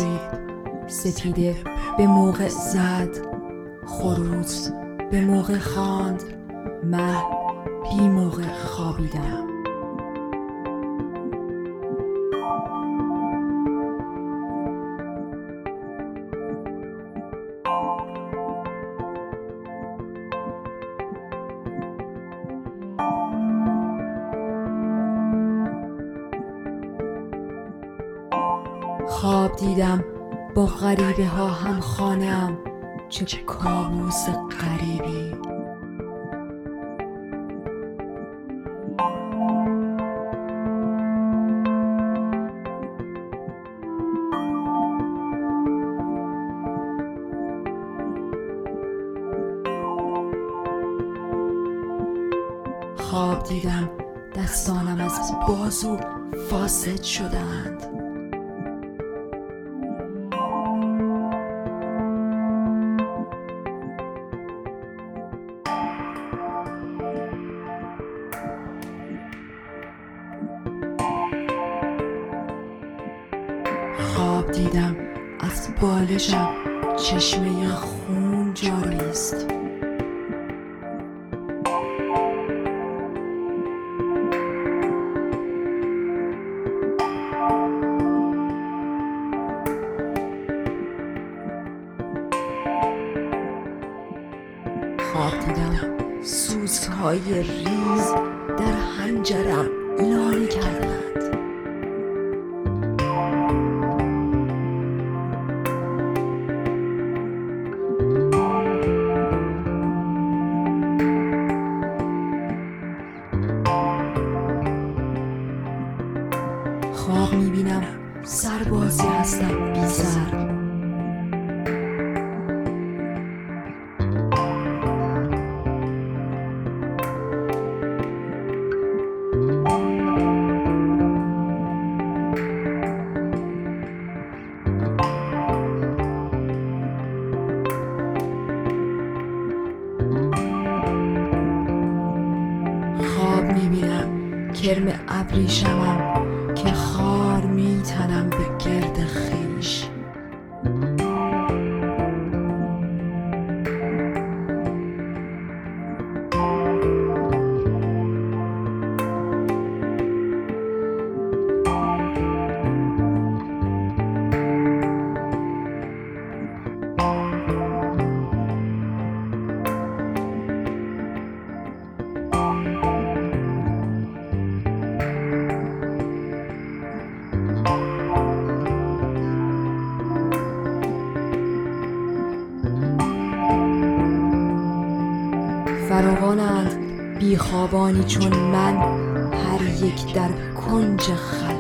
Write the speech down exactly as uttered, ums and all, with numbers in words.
رسید. سپیده به موقع زد، خروس به موقع خواند، من بی موقع خوابیدم. خواب دیدم با غریبه ها هم خانم، چه کابوس غریبی. خواب دیدم دستانم از بازو فاسد شدند. خواب دیدم از بالشم چشمه خون جاری است. خواب دیدم سوزهای ریز در حنجرم لانه کردند. خواب میبینم سربازی هستم بی سر. خواب میبینم کرم ابریشمم که خار میتنم به گرد خویش. فراوانند بیخوابانی چون من، هر یک در کنج خلوت.